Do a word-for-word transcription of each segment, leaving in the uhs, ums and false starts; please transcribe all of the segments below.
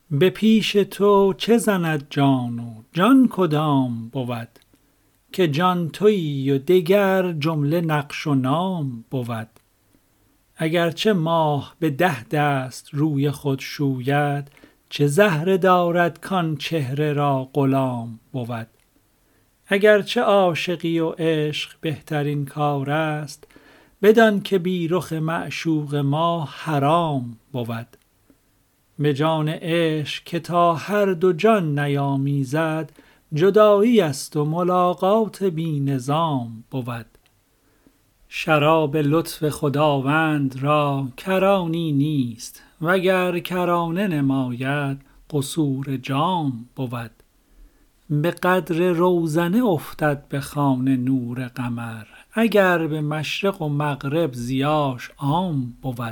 به پیش تو چه زند جان و جان کدام بود؟ که جان تویی و دگر جمله نقش و نام بود. اگرچه ماه به ده دست روی خود شوید، چه زهره دارد کان چهره را غلام بود. اگرچه عاشقی و عشق بهترین کار است، بدان که بی رخ معشوق ما حرام بود. به جان عشق که تا هر دو جان نیامیزد، جدایی است و ملاقات بی نظام بود. شراب لطف خداوند را کرانی نیست، وگر کرانه نماید قصور جام بود. به قدر روزنه افتد به خانه نور قمر، اگر به مشرق و مغرب ضیاش عام بود.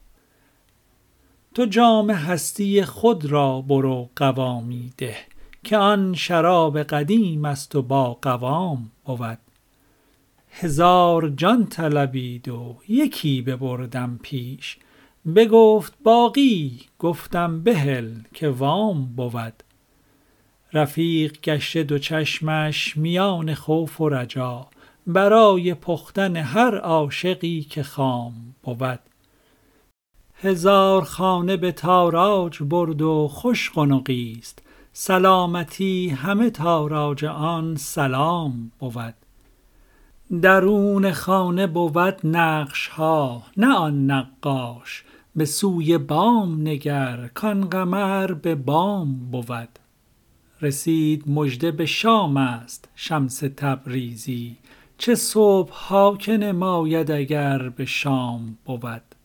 تو جام هستی خود را برو قوامی ده، که آن شراب قدیم است و با قوام بود. هزار جان طلبید و یکی ببردم پیش، بگفت باقی گفتم بهل که وام بود. رفیق گشته دو چشمش میان خوف و رجا، برای پختن هر عاشقی که خام بود. هزار خانه به تاراج برد و خوش قنقی است، سلامتی همه تاراج آن سلام بود. درون خانه بود نقش ها نه آن نقاش، به سوی بام نگر کان قمر به بام بود. رسید مژده به شام است شمس تبریزی، چه صبح ها که نماید اگر به شام بود.